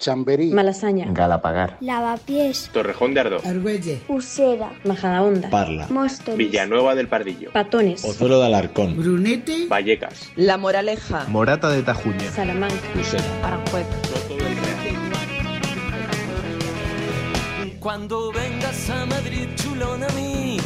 Chamberí, Malasaña, Galapagar, Lavapiés, Torrejón de Ardoz, Argüelle, Usera, Majadahonda, Parla, Móstoles, Villanueva del Pardillo, Patones, Pozuelo de Alarcón, Brunete, Vallecas, La Moraleja, Morata de Tajuña, Salamanca, Usera, Aranjuez. Soto del Real. Cuando vengas a Madrid, chulona mía,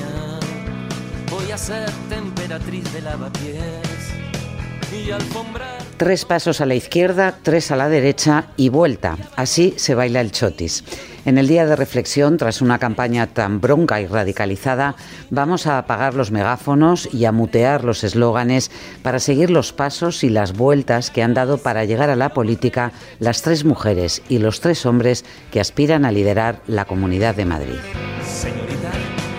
voy a ser temperatriz de Lavapiés y alfombrar. 3 pasos a la izquierda, 3 a la derecha y vuelta. Así se baila el chotis. En el día de reflexión, tras una campaña tan bronca y radicalizada, vamos a apagar los megáfonos y a mutear los eslóganes para seguir los pasos y las vueltas que han dado para llegar a la política las 3 mujeres y los 3 hombres que aspiran a liderar la Comunidad de Madrid. Señorita,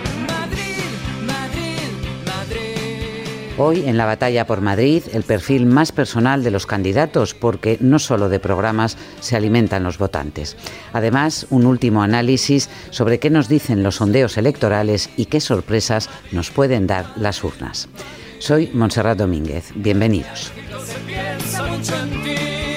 Madrid, Madrid, Madrid. Hoy, en la batalla por Madrid, el perfil más personal de los candidatos, porque no solo de programas se alimentan los votantes. Además, un último análisis sobre qué nos dicen los sondeos electorales y qué sorpresas nos pueden dar las urnas. Soy Montserrat Domínguez. Bienvenidos. Se piensa mucho en ti,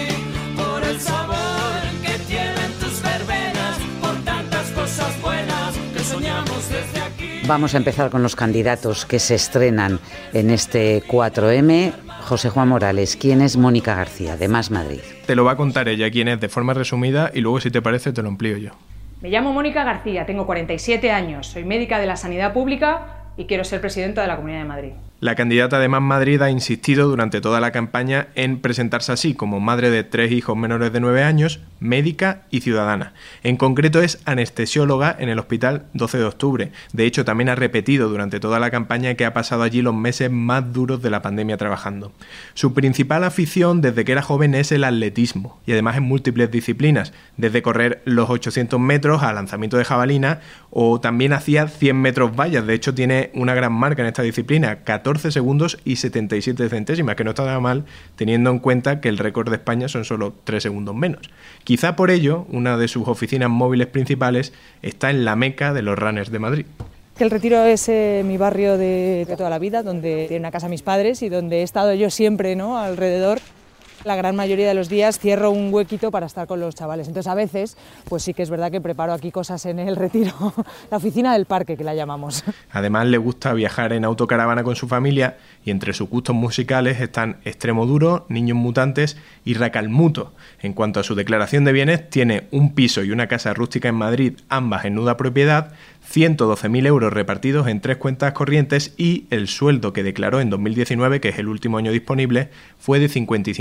por el sabor que tienen tus verbenas, por tantas cosas buenas que soñamos desde aquí. Vamos a empezar con los candidatos que se estrenan en este 4M. José Juan Morales, ¿quién es Mónica García, de Más Madrid? Te lo va a contar ella quién es de forma resumida y luego, si te parece, te lo amplío yo. Me llamo Mónica García, tengo 47 años, soy médica de la Sanidad Pública y quiero ser presidenta de la Comunidad de Madrid. La candidata de Más Madrid ha insistido durante toda la campaña en presentarse así, como madre de 3 hijos menores de 9 años, médica y ciudadana. En concreto es anestesióloga en el Hospital 12 de Octubre. De hecho, también ha repetido durante toda la campaña que ha pasado allí los meses más duros de la pandemia trabajando. Su principal afición desde que era joven es el atletismo, y además en múltiples disciplinas, desde correr los 800 metros a lanzamiento de jabalina, o también hacía 100 metros vallas. De hecho, tiene una gran marca en esta disciplina, 14 segundos y 77 centésimas, que no está nada mal teniendo en cuenta que el récord de España son solo 3 segundos menos. Quizá por ello, una de sus oficinas móviles principales está en la meca de los runners de Madrid. El Retiro es mi barrio de toda la vida, donde tiene una casa mis padres y donde he estado yo siempre, ¿no?, alrededor. La gran mayoría de los días cierro un huequito para estar con los chavales. Entonces, a veces, pues sí que es verdad que preparo aquí cosas en el Retiro, la oficina del parque, que la llamamos. Además, le gusta viajar en autocaravana con su familia y entre sus gustos musicales están Extremoduro, Niños Mutantes y Racalmuto. En cuanto a su declaración de bienes, tiene un piso y una casa rústica en Madrid, ambas en nuda propiedad, 112.000 euros repartidos en 3 cuentas corrientes y el sueldo que declaró en 2019, que es el último año disponible, fue de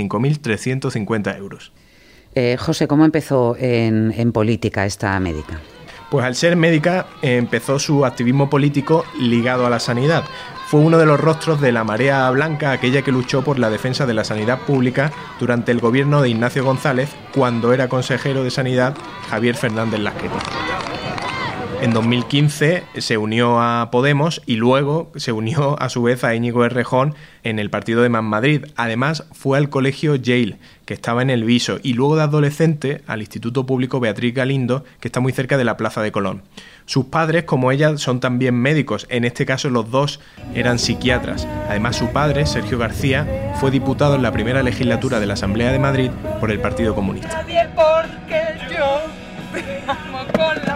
55.350 euros. José, ¿cómo empezó en política esta médica? Pues al ser médica empezó su activismo político ligado a la sanidad. Fue uno de los rostros de la Marea Blanca, aquella que luchó por la defensa de la sanidad pública durante el gobierno de Ignacio González, cuando era consejero de Sanidad Javier Fernández Lasqueti. En 2015 se unió a Podemos y luego se unió a su vez a Íñigo Errejón en el partido de Más Madrid. Además fue al colegio Yale, que estaba en El Viso, y luego de adolescente al Instituto Público Beatriz Galindo, que está muy cerca de la Plaza de Colón. Sus padres, como ella, son también médicos. En este caso los dos eran psiquiatras. Además su padre, Sergio García, fue diputado en la primera legislatura de la Asamblea de Madrid por el Partido Comunista. Nadie porque yo amo con la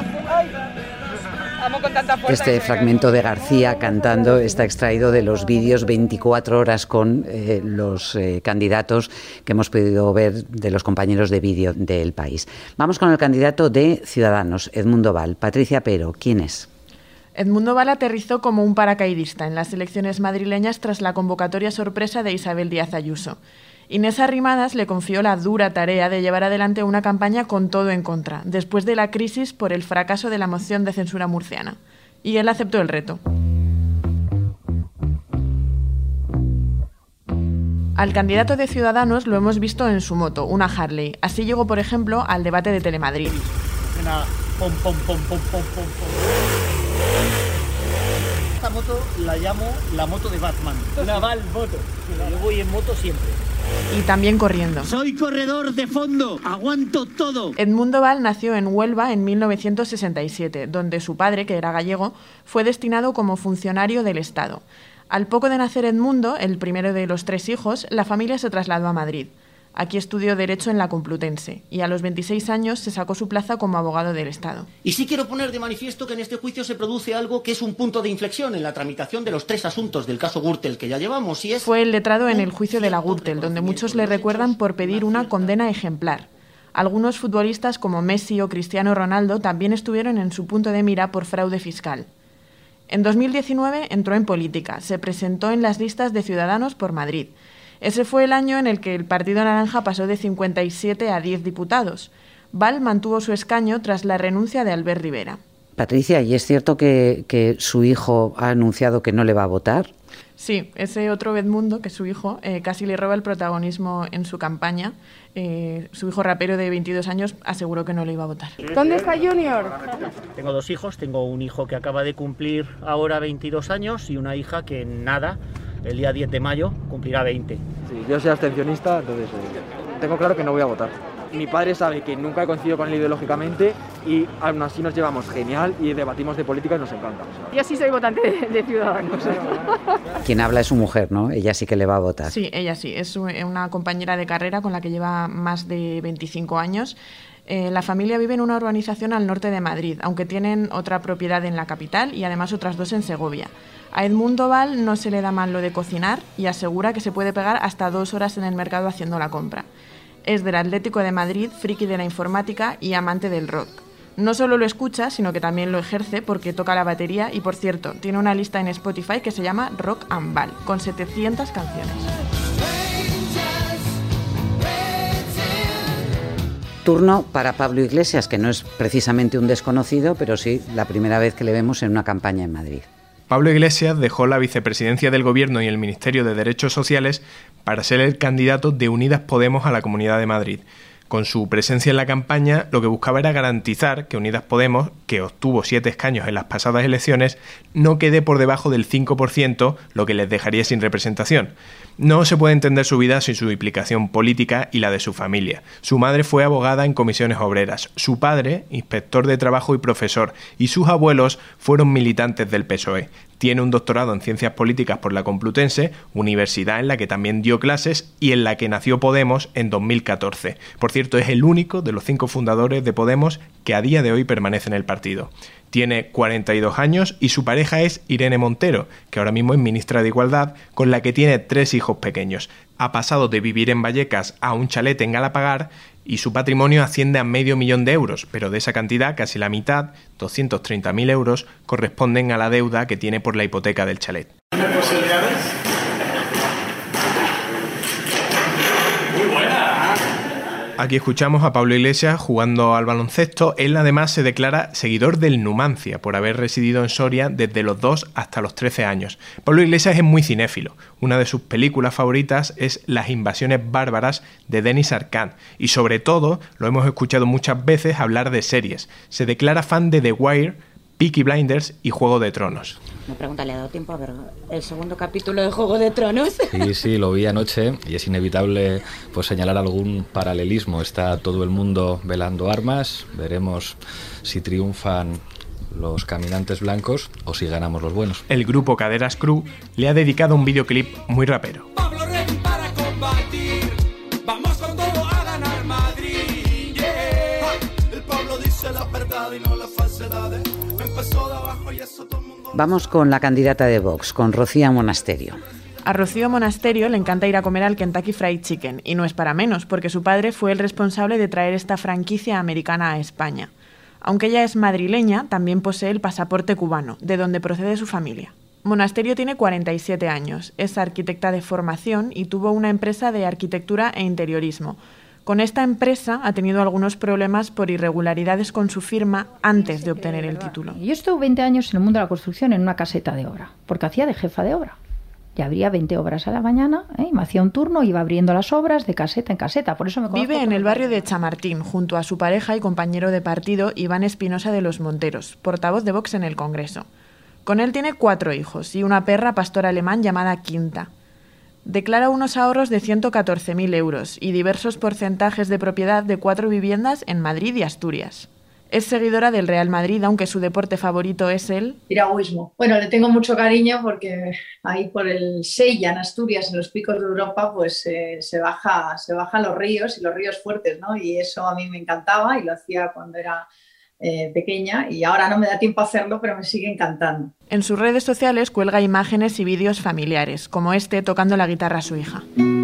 amo con tanta fuerza. Este fragmento de García cantando está extraído de los vídeos 24 horas con los candidatos que hemos podido ver de los compañeros de vídeo del País. Vamos con el candidato de Ciudadanos, Edmundo Val. Patricia Pero, ¿quién es? Edmundo Val aterrizó como un paracaidista en las elecciones madrileñas tras la convocatoria sorpresa de Isabel Díaz Ayuso. Inés Arrimadas le confió la dura tarea de llevar adelante una campaña con todo en contra, después de la crisis por el fracaso de la moción de censura murciana. Y él aceptó el reto. Al candidato de Ciudadanos lo hemos visto en su moto, una Harley. Así llegó, por ejemplo, al debate de Telemadrid. Esta moto la llamo la moto de Batman, la Val moto. Yo voy en moto siempre. Y también corriendo. Soy corredor de fondo, aguanto todo. Edmundo Val nació en Huelva en 1967, donde su padre, que era gallego, fue destinado como funcionario del Estado. Al poco de nacer Edmundo, el primero de los 3 hijos, la familia se trasladó a Madrid. Aquí estudió Derecho en la Complutense y a los 26 años se sacó su plaza como abogado del Estado. Y sí quiero poner de manifiesto que en este juicio se produce algo que es un punto de inflexión en la tramitación de los 3 asuntos del caso Gürtel que ya llevamos, y es... Fue el letrado en el juicio de la Gürtel, donde muchos le recuerdan por pedir una condena ejemplar. Algunos futbolistas como Messi o Cristiano Ronaldo también estuvieron en su punto de mira por fraude fiscal. En 2019 entró en política, se presentó en las listas de Ciudadanos por Madrid. Ese fue el año en el que el Partido Naranja pasó de 57 a 10 diputados. Val mantuvo su escaño tras la renuncia de Albert Rivera. Patricia, ¿y es cierto que su hijo ha anunciado que no le va a votar? Sí, ese otro Edmundo, que es su hijo, casi le roba el protagonismo en su campaña. Su hijo rapero de 22 años aseguró que no le iba a votar. ¿Dónde está Junior? Tengo 2 hijos, tengo un hijo que acaba de cumplir ahora 22 años y una hija que nada, el día 10 de mayo, cumplirá 20. Sí, yo soy abstencionista, entonces tengo claro que no voy a votar. Mi padre sabe que nunca he coincidido con él ideológicamente y aún así nos llevamos genial y debatimos de política y nos encanta. Yo sí soy votante de Ciudadanos. Quien habla es su mujer, ¿no? Ella sí que le va a votar. Sí, ella sí. Es una compañera de carrera con la que lleva más de 25 años. La familia vive en una urbanización al norte de Madrid, aunque tienen otra propiedad en la capital y además otras 2 en Segovia. A Edmundo Val no se le da mal lo de cocinar y asegura que se puede pegar hasta 2 horas en el mercado haciendo la compra. Es del Atlético de Madrid, friki de la informática y amante del rock. No solo lo escucha, sino que también lo ejerce porque toca la batería y, por cierto, tiene una lista en Spotify que se llama Rock and Val, con 700 canciones. Turno para Pablo Iglesias, que no es precisamente un desconocido, pero sí la primera vez que le vemos en una campaña en Madrid. Pablo Iglesias dejó la vicepresidencia del Gobierno y el Ministerio de Derechos Sociales para ser el candidato de Unidas Podemos a la Comunidad de Madrid. Con su presencia en la campaña, lo que buscaba era garantizar que Unidas Podemos, que obtuvo 7 escaños en las pasadas elecciones, no quede por debajo del 5%, lo que les dejaría sin representación. No se puede entender su vida sin su implicación política y la de su familia. Su madre fue abogada en comisiones obreras, su padre, inspector de trabajo y profesor, y sus abuelos fueron militantes del PSOE. Tiene un doctorado en Ciencias Políticas por la Complutense, universidad en la que también dio clases y en la que nació Podemos en 2014. Por cierto, es el único de los 5 fundadores de Podemos que a día de hoy permanece en el partido. Tiene 42 años y su pareja es Irene Montero, que ahora mismo es ministra de Igualdad, con la que tiene 3 hijos pequeños. Ha pasado de vivir en Vallecas a un chalet en Galapagar y su patrimonio asciende a $500.000 euros, pero de esa cantidad casi la mitad, 230.000 euros, corresponden a la deuda que tiene por la hipoteca del chalet. ¿Tiene posibilidades? Muy buena. Aquí escuchamos a Pablo Iglesias jugando al baloncesto. Él además se declara seguidor del Numancia por haber residido en Soria desde los 2 hasta los 13 años. Pablo Iglesias es muy cinéfilo. Una de sus películas favoritas es Las invasiones bárbaras de Denis Arcand y sobre todo lo hemos escuchado muchas veces hablar de series. Se declara fan de The Wire, Peaky Blinders y Juego de Tronos. Me pregunta, ¿le ha dado tiempo a ver el segundo capítulo de Juego de Tronos? Sí, lo vi anoche y es inevitable pues señalar algún paralelismo. Está todo el mundo velando armas, veremos si triunfan los caminantes blancos o si ganamos los buenos. El grupo Caderas Crew le ha dedicado un videoclip muy rapero. Pablo ready para combatir, vamos con todo a ganar Madrid, yeah. El Pablo dice la verdad y no las falsedades. Empezó de abajo y eso todo el mundo... Vamos con la candidata de Vox, con Rocío Monasterio. A Rocío Monasterio le encanta ir a comer al Kentucky Fried Chicken, y no es para menos, porque su padre fue el responsable de traer esta franquicia americana a España. Aunque ella es madrileña, también posee el pasaporte cubano, de donde procede su familia. Monasterio tiene 47 años, es arquitecta de formación y tuvo una empresa de arquitectura e interiorismo. Con esta empresa ha tenido algunos problemas por irregularidades con su firma antes de obtener el título. Yo estuve 20 años en el mundo de la construcción en una caseta de obra, porque hacía de jefa de obra. Y abría 20 obras a la mañana, y me hacía un turno, iba abriendo las obras de caseta en caseta. Por eso me Vive en el barrio de Chamartín, junto a su pareja y compañero de partido Iván Espinosa de los Monteros, portavoz de Vox en el Congreso. Con él tiene 4 hijos y una perra pastor alemán llamada Quinta. Declara unos ahorros de 114.000 euros y diversos porcentajes de propiedad de 4 viviendas en Madrid y Asturias. Es seguidora del Real Madrid, aunque su deporte favorito es el piragüismo. Bueno, le tengo mucho cariño porque ahí por el Sella, en Asturias, en los picos de Europa, pues se bajan los ríos, y los ríos fuertes, ¿no? Y eso a mí me encantaba y lo hacía cuando era pequeña, y ahora no me da tiempo a hacerlo, pero me sigue encantando. En sus redes sociales cuelga imágenes y vídeos familiares, como este tocando la guitarra a su hija.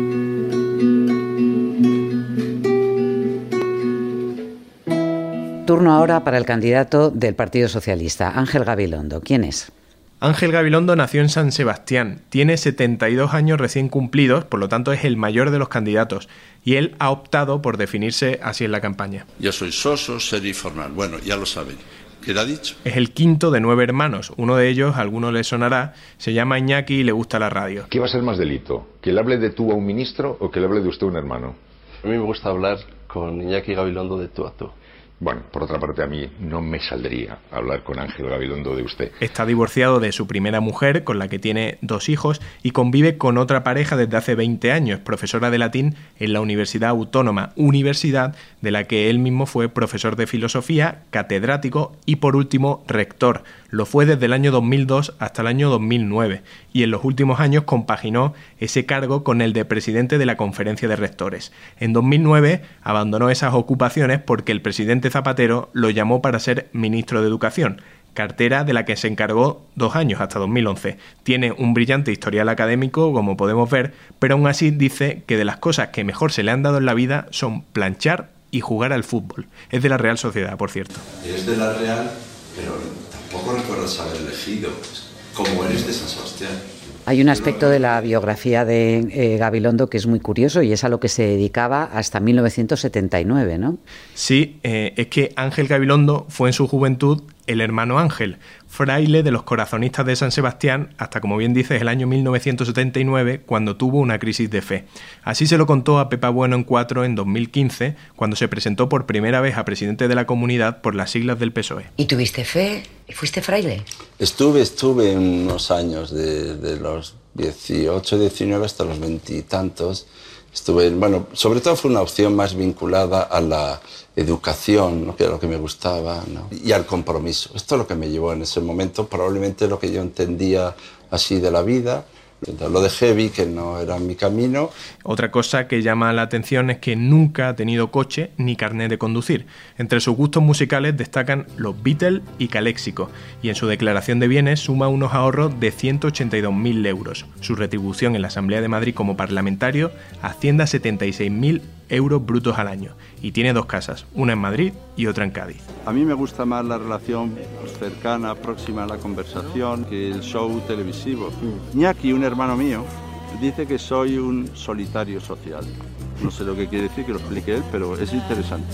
Turno ahora para el candidato del Partido Socialista, Ángel Gabilondo. ¿Quién es? Ángel Gabilondo nació en San Sebastián, tiene 72 años recién cumplidos, por lo tanto es el mayor de los candidatos, y él ha optado por definirse así en la campaña. Yo soy soso, serio y formal. Bueno, ya lo saben. ¿Qué le ha dicho? Es el quinto de 9 hermanos. Uno de ellos, a alguno le sonará, se llama Iñaki y le gusta la radio. ¿Qué va a ser más delito? ¿Que le hable de tú a un ministro o que le hable de usted a un hermano? A mí me gusta hablar con Iñaki Gabilondo de tú a tú. Bueno, por otra parte, a mí no me saldría hablar con Ángel Gabilondo de usted. Está divorciado de su primera mujer, con la que tiene 2 hijos, y convive con otra pareja desde hace 20 años, profesora de latín en la Universidad Autónoma, universidad de la que él mismo fue profesor de filosofía, catedrático y, por último, rector. Lo fue desde el año 2002 hasta el año 2009, y en los últimos años compaginó ese cargo con el de presidente de la Conferencia de Rectores. En 2009 abandonó esas ocupaciones porque el presidente Zapatero lo llamó para ser ministro de Educación, cartera de la que se encargó 2 años, hasta 2011. Tiene un brillante historial académico, como podemos ver, pero aún así dice que de las cosas que mejor se le han dado en la vida son planchar y jugar al fútbol. Es de la Real Sociedad, por cierto. Eres de la Real, pero tampoco recuerdas haber elegido, como eres de San Sebastián. Hay un aspecto de la biografía de Gabilondo que es muy curioso, y es a lo que se dedicaba hasta 1979, ¿no? Sí, es que Ángel Gabilondo fue en su juventud el hermano Ángel, fraile de los corazonistas de San Sebastián hasta, como bien dices, el año 1979, cuando tuvo una crisis de fe. Así se lo contó a Pepa Bueno en 4 en 2015, cuando se presentó por primera vez a presidente de la comunidad por las siglas del PSOE. ¿Y tuviste fe? ¿Fuiste fraile? Estuve unos años, de los 18, 19 hasta los 20 y tantos. Bueno, sobre todo fue una opción más vinculada a la educación, ¿no? Que era lo que me gustaba, ¿no? Y al compromiso. Esto es lo que me llevó en ese momento, probablemente lo que yo entendía así de la vida. Lo dejé, vi que no era mi camino. Otra cosa que llama la atención es que nunca ha tenido coche ni carnet de conducir. Entre sus gustos musicales destacan los Beatles y Caléxico, y en su declaración de bienes suma unos ahorros de 182.000 euros. Su retribución en la Asamblea de Madrid como parlamentario asciende a 76.000 euros brutos al año, y tiene 2 casas, una en Madrid y otra en Cádiz. A mí me gusta más la relación cercana, próxima a la conversación, que el show televisivo. Iñaki, un hermano mío, dice que soy un solitario social. No sé lo que quiere decir, que lo explique él, pero es interesante.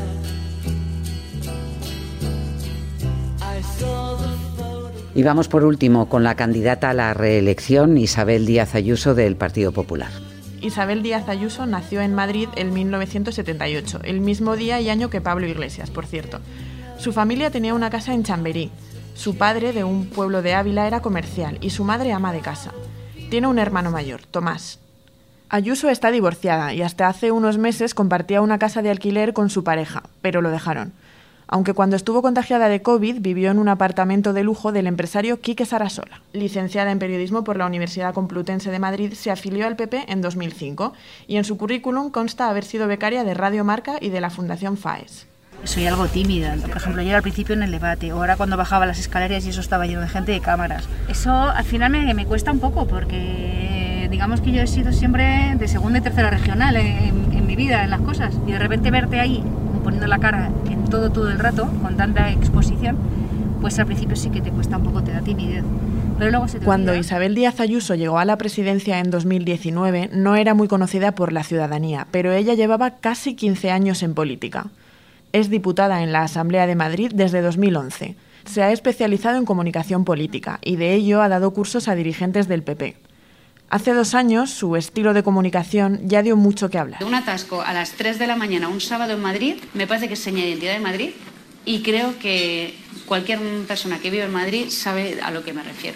Y vamos por último con la candidata a la reelección, Isabel Díaz Ayuso, del Partido Popular. Isabel Díaz Ayuso nació en Madrid en 1978, el mismo día y año que Pablo Iglesias, por cierto. Su familia tenía una casa en Chamberí. Su padre, de un pueblo de Ávila, era comercial y su madre ama de casa. Tiene un hermano mayor, Tomás. Ayuso está divorciada y hasta hace unos meses compartía una casa de alquiler con su pareja, pero lo dejaron. Aunque cuando estuvo contagiada de COVID vivió en un apartamento de lujo del empresario Quique Sarasola. Licenciada en Periodismo por la Universidad Complutense de Madrid, se afilió al PP en 2005 y en su currículum consta haber sido becaria de Radio Marca y de la Fundación FAES. Soy algo tímida, por ejemplo, yo al principio en el debate, o ahora cuando bajaba las escaleras y eso estaba lleno de gente, de cámaras. Eso al final me cuesta un poco porque digamos que yo he sido siempre de segunda y tercera regional en mi vida, en las cosas, y de repente verte ahí poniendo la cara en todo el rato, con tanta exposición, pues al principio sí que te cuesta un poco, te da timidez. Pero luego se te Cuando olvida. Isabel Díaz Ayuso llegó a la presidencia en 2019, no era muy conocida por la ciudadanía, pero ella llevaba casi 15 años en política. Es diputada en la Asamblea de Madrid desde 2011. Se ha especializado en comunicación política y de ello ha dado cursos a dirigentes del PP. Hace 2 años, su estilo de comunicación ya dio mucho que hablar. Un atasco a las 3 de la mañana un sábado en Madrid me parece que es seña de identidad de Madrid y creo que cualquier persona que vive en Madrid sabe a lo que me refiero.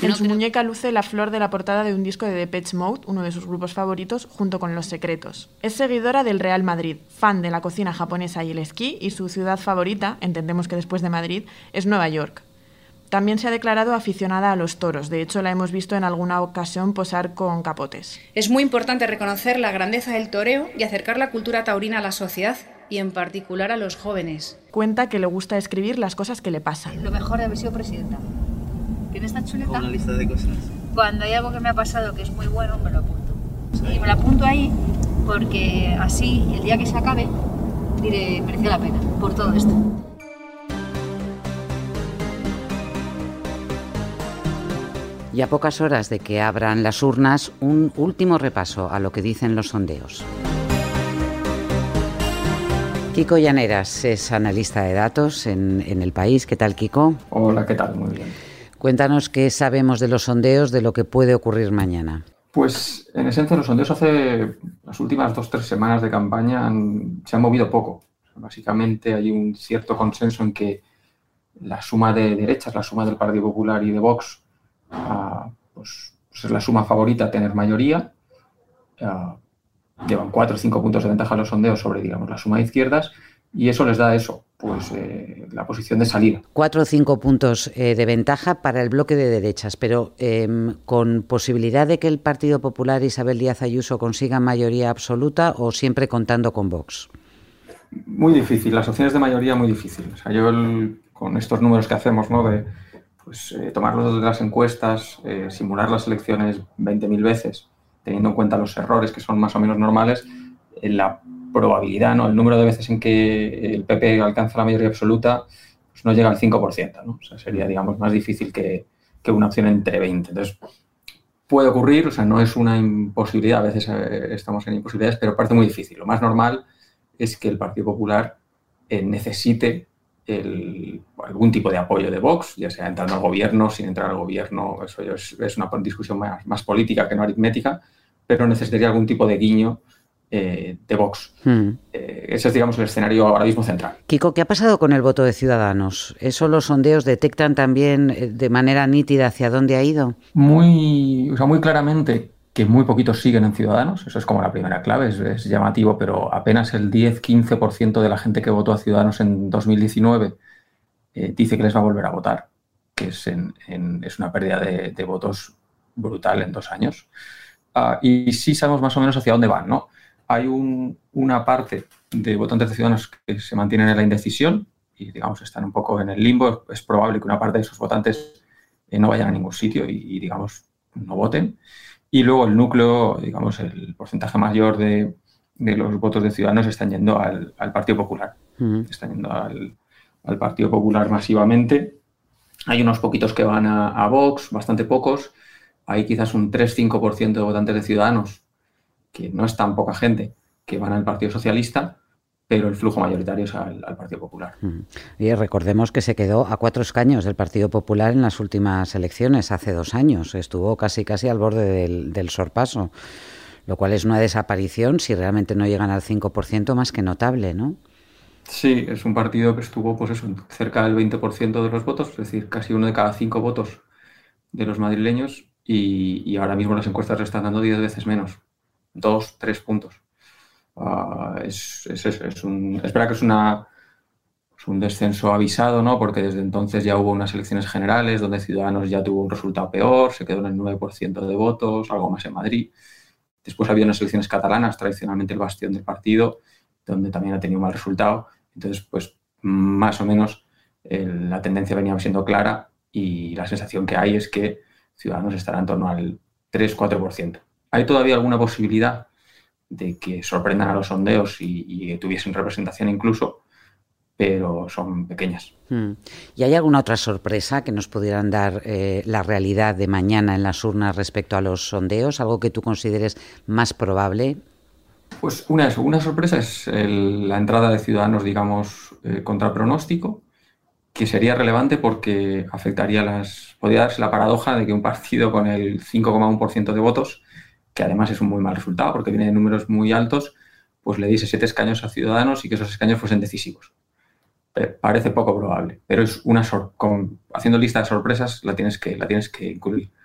En su muñeca luce la flor de la portada de un disco de Depeche Mode, uno de sus grupos favoritos, junto con Los Secretos. Es seguidora del Real Madrid, fan de la cocina japonesa y el esquí, y su ciudad favorita, entendemos que después de Madrid, es Nueva York. También se ha declarado aficionada a los toros. De hecho, la hemos visto en alguna ocasión posar con capotes. Es muy importante reconocer la grandeza del toreo y acercar la cultura taurina a la sociedad y en particular a los jóvenes. Cuenta que le gusta escribir las cosas que le pasan. Lo mejor de haber sido presidenta. ¿Tiene esta chuleta? Una lista de cosas. Cuando hay algo que me ha pasado que es muy bueno, me lo apunto. Y me lo apunto ahí porque así, el día que se acabe, diré, mereció la pena por todo esto. Y a pocas horas de que abran las urnas, un último repaso a lo que dicen los sondeos. Kiko Llaneras es analista de datos en El País. ¿Qué tal, Kiko? Hola, ¿qué tal? Muy bien. Cuéntanos qué sabemos de los sondeos, de lo que puede ocurrir mañana. Pues, en esencia, los sondeos hace las últimas 2 o 3 semanas de campaña se han movido poco. Básicamente hay un cierto consenso en que la suma de derechas, la suma del Partido Popular y de Vox, pues es la suma favorita a tener mayoría. Llevan 4 o 5 puntos de ventaja los sondeos sobre, digamos, la suma de izquierdas, y eso les da la posición de salida. 4 o 5 puntos de ventaja para el bloque de derechas, pero ¿con posibilidad de que el Partido Popular, Isabel Díaz Ayuso, consiga mayoría absoluta o siempre contando con Vox? Muy difícil, las opciones de mayoría muy difícil. O sea, yo con estos números que hacemos, ¿no?, de tomarlos de las encuestas, simular las elecciones 20.000 veces, teniendo en cuenta los errores que son más o menos normales, la probabilidad, ¿no?, el número de veces en que el PP alcanza la mayoría absoluta, pues no llega al 5%, ¿no? O sea, sería, digamos, más difícil que una opción entre 20. Entonces, puede ocurrir, o sea, no es una imposibilidad, a veces estamos en imposibilidades, pero parece muy difícil. Lo más normal es que el Partido Popular necesite algún tipo de apoyo de Vox, ya sea entrando al gobierno, sin entrar al gobierno. Eso es una discusión más política que no aritmética, pero necesitaría algún tipo de guiño de Vox. Ese es, digamos, el escenario ahora mismo central. Kiko, ¿qué ha pasado con el voto de Ciudadanos? ¿Eso los sondeos detectan también de manera nítida hacia dónde ha ido? Muy claramente que muy poquitos siguen en Ciudadanos. Eso es como la primera clave, es llamativo, pero apenas el 10-15% de la gente que votó a Ciudadanos en 2019 dice que les va a volver a votar, que es una pérdida de votos brutal en 2 años. Y sí sabemos más o menos hacia dónde van, ¿no? Hay una parte de votantes de Ciudadanos que se mantienen en la indecisión y, digamos, están un poco en el limbo. Es probable que una parte de esos votantes no vayan a ningún sitio y digamos, no voten. Y luego el núcleo, digamos, el porcentaje mayor de los votos de Ciudadanos están yendo al Partido Popular. Están yendo al Partido Popular masivamente. Hay unos poquitos que van a Vox, bastante pocos. Hay quizás un 3-5% de votantes de Ciudadanos, que no es tan poca gente, que van al Partido Socialista, pero el flujo mayoritario es al Partido Popular. Y recordemos que se quedó a 4 escaños del Partido Popular en las últimas elecciones, hace 2 años. Estuvo casi al borde del sorpaso, lo cual es una desaparición, si realmente no llegan al 5%, más que notable, ¿no? Sí, es un partido que estuvo cerca del 20% de los votos, es decir, casi 1 de cada 5 votos de los madrileños, y ahora mismo las encuestas le están dando 10 veces menos, 2-3 puntos. Es verdad que es un descenso avisado, ¿no? Porque desde entonces ya hubo unas elecciones generales donde Ciudadanos ya tuvo un resultado peor, se quedó en el 9% de votos, algo más en Madrid. Después había unas elecciones catalanas, tradicionalmente el bastión del partido, donde también ha tenido un mal resultado. Entonces, pues más o menos la tendencia venía siendo clara y la sensación que hay es que Ciudadanos estará en torno al 3-4%. ¿Hay todavía alguna posibilidad de que sorprendan a los sondeos y tuviesen representación incluso? Pero son pequeñas. ¿Y hay alguna otra sorpresa que nos pudieran dar la realidad de mañana en las urnas respecto a los sondeos? ¿Algo que tú consideres más probable? Pues una sorpresa es la entrada de Ciudadanos, digamos, contra pronóstico, que sería relevante porque podría darse la paradoja de que un partido con el 5,1% de votos, que además es un muy mal resultado porque viene de números muy altos, pues le diese 7 escaños a Ciudadanos y que esos escaños fuesen decisivos. Parece poco probable, pero es haciendo lista de sorpresas la tienes que incluir.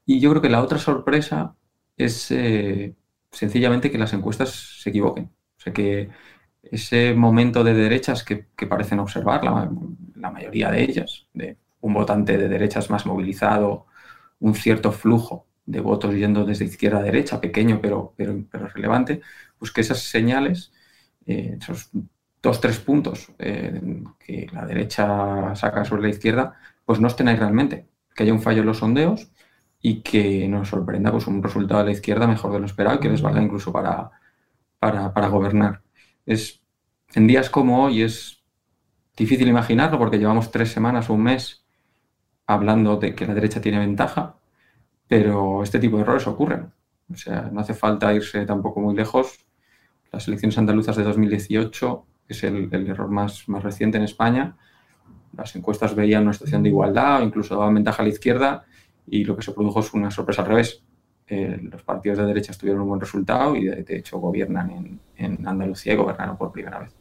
Y yo creo que la otra sorpresa es sencillamente que las encuestas se equivoquen. O sea, que ese momento de derechas que parecen observar, la mayoría de ellas, de un votante de derechas más movilizado, un cierto flujo de votos yendo desde izquierda a derecha, pequeño pero relevante, pues que esas señales, esos 2-3 puntos que la derecha saca sobre la izquierda, pues no estén ahí realmente, que haya un fallo en los sondeos y que nos sorprenda pues un resultado de la izquierda mejor de lo esperado y que les valga incluso para gobernar. En días como hoy es difícil imaginarlo porque llevamos 3 semanas o un mes hablando de que la derecha tiene ventaja, pero este tipo de errores ocurren. O sea, no hace falta irse tampoco muy lejos. Las elecciones andaluzas de 2018 es el error más reciente en España. Las encuestas veían una situación de igualdad o incluso daban ventaja a la izquierda y lo que se produjo es una sorpresa al revés. Los partidos de derecha tuvieron un buen resultado y de hecho gobiernan en Andalucía y gobernaron por primera vez.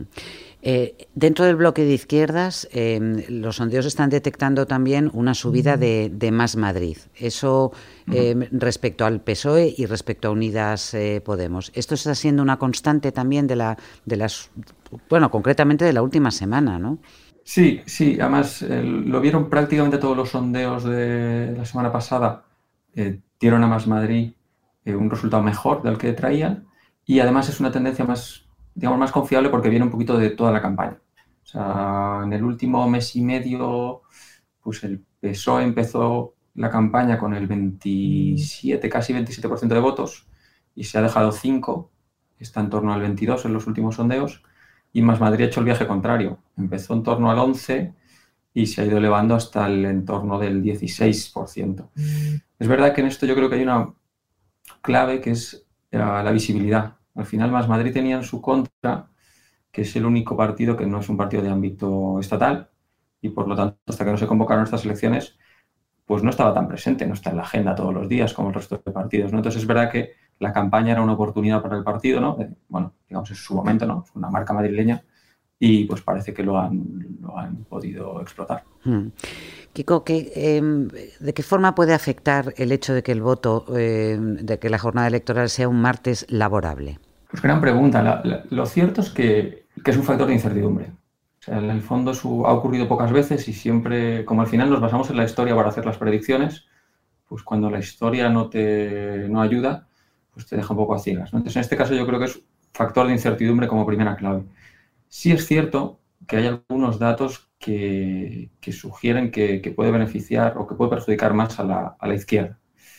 Dentro del bloque de izquierdas, los sondeos están detectando también una subida de Más Madrid. Eso respecto al PSOE y respecto a Unidas Podemos. Esto está siendo una constante también de las, bueno, concretamente de la última semana, ¿no? Sí, además lo vieron prácticamente todos los sondeos de la semana pasada, dieron a Más Madrid un resultado mejor del que traían y además es una tendencia más confiable porque viene un poquito de toda la campaña. O sea, en el último mes y medio, pues el PSOE empezó la campaña con el 27, casi 27% de votos y se ha dejado 5, está en torno al 22 en los últimos sondeos. Y Más Madrid ha hecho el viaje contrario. Empezó en torno al 11 y se ha ido elevando hasta el entorno del 16%. Es verdad que en esto yo creo que hay una clave que es la visibilidad. Al final Más Madrid tenía en su contra que es el único partido que no es un partido de ámbito estatal y por lo tanto hasta que no se convocaron estas elecciones pues no estaba tan presente, no está en la agenda todos los días como el resto de partidos, ¿no? Entonces es verdad que la campaña era una oportunidad para el partido, ¿no? Bueno, digamos, es su momento, ¿no? Es una marca madrileña y pues parece que lo han podido explotar. Kiko, ¿de qué forma puede afectar el hecho de que el voto, de que la jornada electoral sea un martes laborable? Pues gran pregunta. Lo cierto es que es un factor de incertidumbre. O sea, en el fondo ha ocurrido pocas veces y siempre, como al final nos basamos en la historia para hacer las predicciones, pues cuando la historia no ayuda, pues te deja un poco a ciegas, ¿no? Entonces, en este caso yo creo que es factor de incertidumbre como primera clave. Sí es cierto que hay algunos datos que sugieren que puede beneficiar o que puede perjudicar más a la izquierda.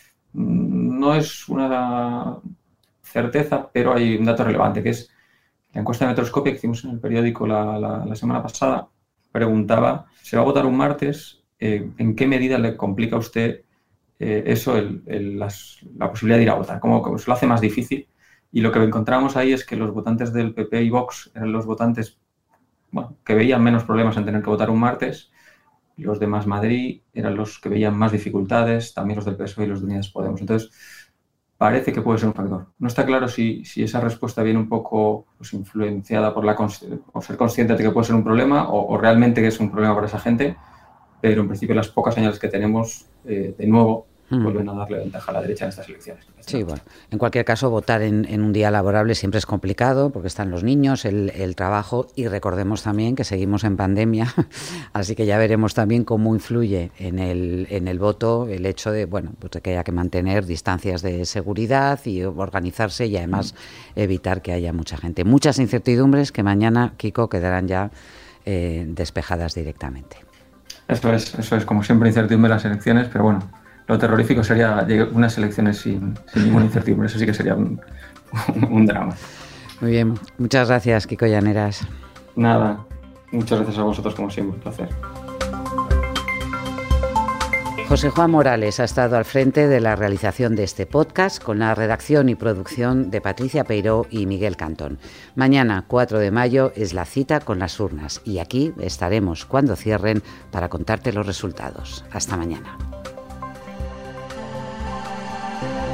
No es una certeza, pero hay un dato relevante, que es la encuesta de Metroscopia que hicimos en el periódico la semana pasada. Preguntaba, ¿se va a votar un martes? ¿En qué medida le complica a usted eso, la posibilidad de ir a votar? ¿Cómo se lo hace más difícil? Y lo que encontramos ahí es que los votantes del PP y Vox eran los votantes que veían menos problemas en tener que votar un martes. Los de Más Madrid eran los que veían más dificultades, también los del PSOE y los de Unidas Podemos. Entonces, parece que puede ser un factor. No está claro si esa respuesta viene un poco pues, influenciada por ser consciente de que puede ser un problema o realmente que es un problema para esa gente, pero en principio las pocas señales que tenemos, de nuevo, vuelven a darle ventaja a la derecha en estas elecciones. Sí, bueno, en cualquier caso, votar en un día laborable siempre es complicado porque están los niños, el trabajo y recordemos también que seguimos en pandemia, así que ya veremos también cómo influye en el voto el hecho de, bueno, pues de que haya que mantener distancias de seguridad y organizarse y además evitar que haya mucha gente. Muchas incertidumbres que mañana, Kiko, quedarán ya despejadas directamente. Eso es, como siempre, incertidumbre en las elecciones, pero bueno, lo terrorífico sería unas elecciones sin ninguna incertidumbre. Eso sí que sería un drama. Muy bien. Muchas gracias, Kiko Llaneras. Nada. Muchas gracias a vosotros, como siempre. Un placer. José Juan Morales ha estado al frente de la realización de este podcast con la redacción y producción de Patricia Peiró y Miguel Cantón. Mañana, 4 de mayo, es la cita con las urnas y aquí estaremos cuando cierren para contarte los resultados. Hasta mañana.